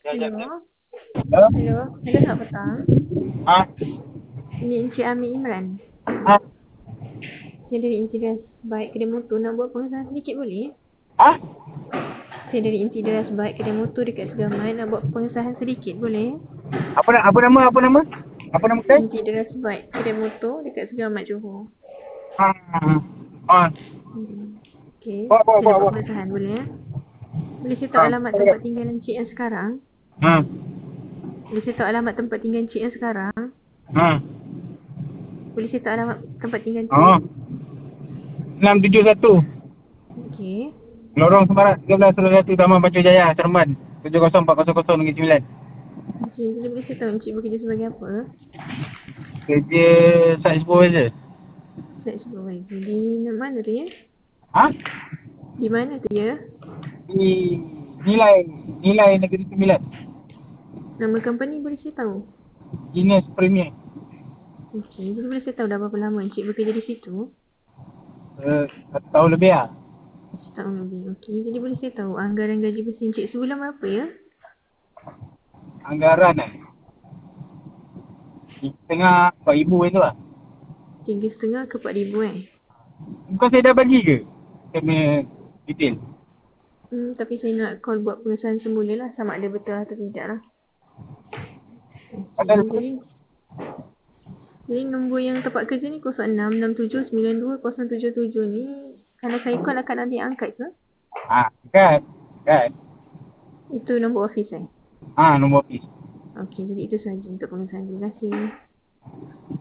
Hello. Hello? Hello. Hello, selamat petang. Ah, Ini Encik Amir Imran. ah, Saya dari Intidas Baik Kedai Motor. Nak buat pengesahan sedikit boleh? ah? Saya dari Intidas Baik Kedai Motor dekat Segamai. Nak buat pengesahan sedikit boleh? Apa nama kedai? Intidas Baik Kedai Motor dekat Segamai Johor. Ah, ah, Okey. bawa, Saya bawa, nak buat bawa. pengesahan boleh ya? Boleh saya tahu Ah, alamat boleh. tempat tinggal Encik yang sekarang? Ah, Boleh saya tahu alamat tempat tinggal Encik yang sekarang? ah, Boleh saya tahu alamat tempat tinggal Encik? ah. 671. Okey. Lorong Semarak 1301 Taman Pancu Jaya, Seremban. 70400 Negeri Sembilan. Okey. Jadi boleh saya tahu Encik bekerja sebagai apa? Kerja site supervisor. Saya cuba bagi. Di mana tu ya? Ah? Di mana tu ya? Di nilai nilai Negeri Sembilan. Nama company boleh saya tahu? Ines Premier. Okey, jadi boleh saya tahu dah berapa lama Encik bekerja di situ? 1 tahun lebih lah. Setahun lebih. Okey, jadi boleh saya tahu anggaran gaji bersih Encik sebulan berapa ya? Anggaran 3,5 4,000 itu lah. 3,500 ke 4,000 Bukan saya dah bagi ke? Saya punya detail. Tapi saya nak call buat pengesahan semula lah sama ada betul atau tidak lah. Ada Okey, jadi nombor yang tempat kerja ni 0667920077 ni kalau saya call akan nanti angkat ke? Kan? Kan? Itu nombor office Nombor office. Okey, jadi itu sahaja untuk pengesahan. Terima kasih.